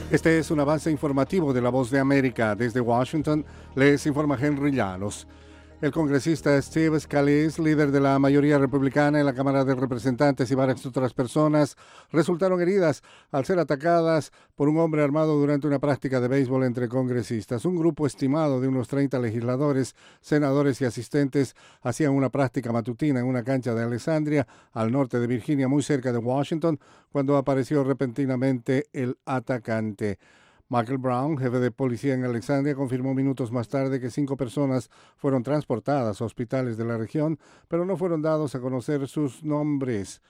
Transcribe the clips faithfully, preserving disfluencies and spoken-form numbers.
Este es un avance informativo de La Voz de América. Desde Washington les informa Henry Llanos. El congresista Steve Scalise, líder de la mayoría republicana en la Cámara de Representantes, y varias otras personas resultaron heridas al ser atacadas por un hombre armado durante una práctica de béisbol entre congresistas. Un grupo estimado de unos treinta legisladores, senadores y asistentes hacían una práctica matutina en una cancha de Alexandria, al norte de Virginia, muy cerca de Washington, cuando apareció repentinamente el atacante. Michael Brown, jefe de policía en Alexandria, confirmó minutos más tarde que cinco personas fueron transportadas a hospitales de la región, pero no fueron dados a conocer sus nombres.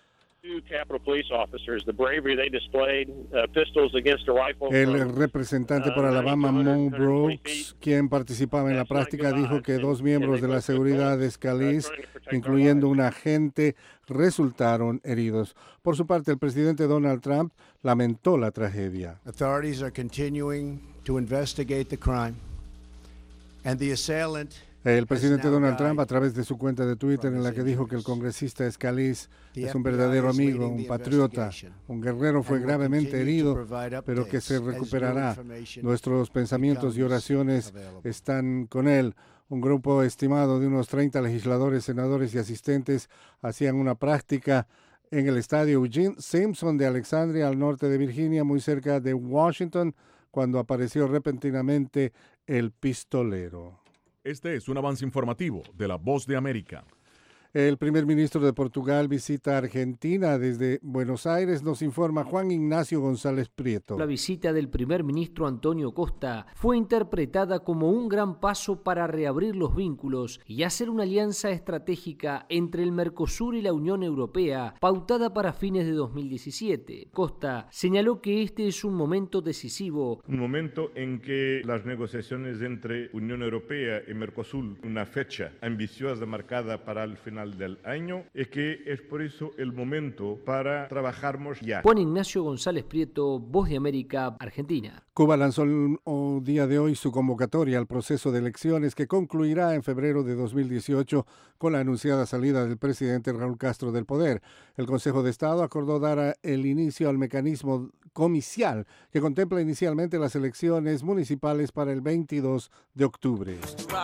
El representante por Alabama, Mo Brooks, quien participaba en la práctica, dijo que dos miembros de la seguridad de Scalise, incluyendo un agente, resultaron heridos. Por su parte, el presidente Donald Trump lamentó la tragedia. Authorities are continuing to investigate the crime, and the assailant. El presidente Donald Trump, a través de su cuenta de Twitter, en la que dijo que el congresista Scalise es un verdadero amigo, un patriota, un guerrero, fue gravemente herido, pero que se recuperará. Nuestros pensamientos y oraciones están con él. Un grupo estimado de unos treinta legisladores, senadores y asistentes hacían una práctica en el estadio Eugene Simpson de Alexandria, al norte de Virginia, muy cerca de Washington, cuando apareció repentinamente el pistolero. Este es un avance informativo de La Voz de América. El primer ministro de Portugal visita Argentina. Desde Buenos Aires nos informa Juan Ignacio González Prieto. La visita del primer ministro Antonio Costa fue interpretada como un gran paso para reabrir los vínculos y hacer una alianza estratégica entre el Mercosur y la Unión Europea, pautada para fines de dos mil diecisiete. Costa señaló que este es un momento decisivo. Un momento en que las negociaciones entre Unión Europea y Mercosur, una fecha ambiciosa marcada para el final del año, es que es por eso el momento para trabajarnos ya. Juan Ignacio González Prieto, Voz de América, Argentina. Cuba lanzó el día de hoy su convocatoria al proceso de elecciones que concluirá en febrero de dos mil dieciocho con la anunciada salida del presidente Raúl Castro del poder. El Consejo de Estado acordó dar el inicio al mecanismo comicial que contempla inicialmente las elecciones municipales para el veintidós de octubre.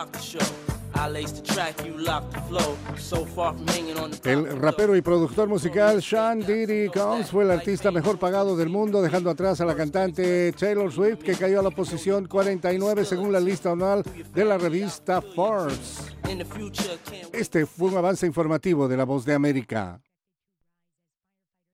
El rapero y productor musical Sean Diddy Combs fue el artista mejor pagado del mundo, dejando atrás a la cantante Taylor Swift, que cayó a la posición cuarenta y nueve según la lista anual de la revista Forbes. Este fue un avance informativo de La Voz de América.